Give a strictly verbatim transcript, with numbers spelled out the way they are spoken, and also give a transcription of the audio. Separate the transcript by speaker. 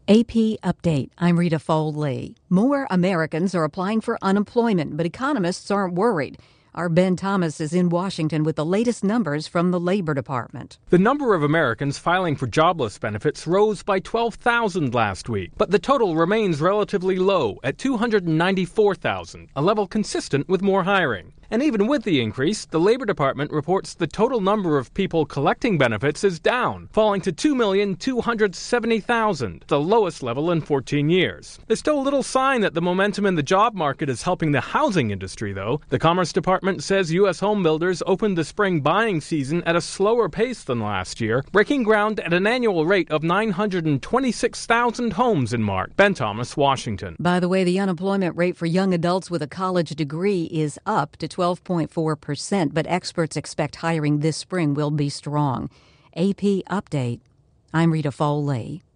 Speaker 1: A P Update. I'm Rita Foley. More Americans are applying for unemployment, but economists aren't worried. Our Ben Thomas is in Washington with the latest numbers from the Labor Department.
Speaker 2: The number of Americans filing for jobless benefits rose by twelve thousand last week, but the total remains relatively low at two hundred ninety-four thousand, a level consistent with more hiring. And even with the increase, the Labor Department reports the total number of people collecting benefits is down, falling to two million two hundred seventy thousand, the lowest level in fourteen years. There's still little sign that the momentum in the job market is helping the housing industry, though. The Commerce Department says U S home builders opened the spring buying season at a slower pace than last year, breaking ground at an annual rate of nine hundred twenty-six thousand homes in March. Ben Thomas, Washington.
Speaker 1: By the way, the unemployment rate for young adults with a college degree is up to twelve point four percent, but experts expect hiring this spring will be strong. A P Update. I'm Rita Foley.